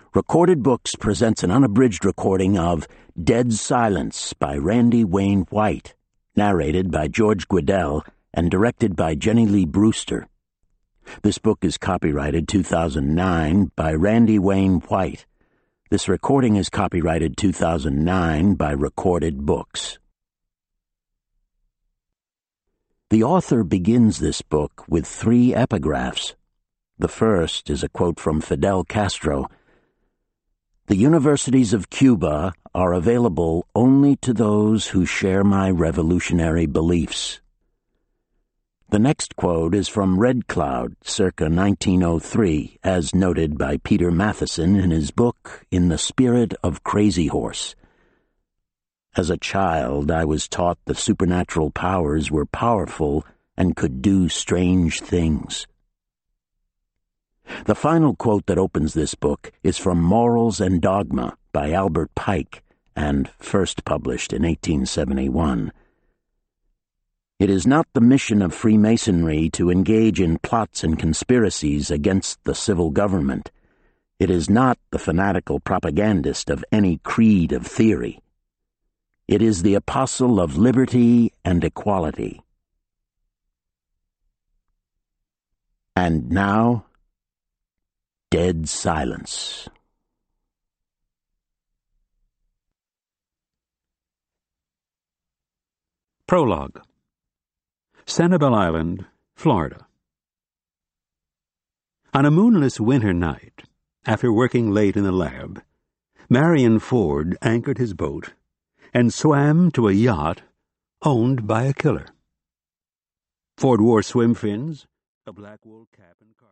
Recorded Books presents an unabridged recording of Dead Silence by Randy Wayne White, narrated by George Guidall and directed by Jenny Lee Brewster. This book is copyrighted 2009 by Randy Wayne White. This recording is copyrighted 2009 by Recorded Books. The author begins this book with 3 epigraphs. The first is a quote from Fidel Castro. "The universities of Cuba are available only to those who share my revolutionary beliefs." The next quote is from Red Cloud, circa 1903, as noted by Peter Matheson in his book In the Spirit of Crazy Horse. "As a child, I was taught the supernatural powers were powerful and could do strange things." The final quote that opens this book is from Morals and Dogma by Albert Pike, and first published in 1871. "It is not the mission of Freemasonry to engage in plots and conspiracies against the civil government. It is not the fanatical propagandist of any creed of theory. It is the apostle of liberty and equality." And now, Dead Silence. Prologue. Sanibel Island, Florida. On a moonless winter night, after working late in the lab, Marion Ford anchored his boat and swam to a yacht owned by a killer. Ford wore swim fins, a black wool cap and cardigan.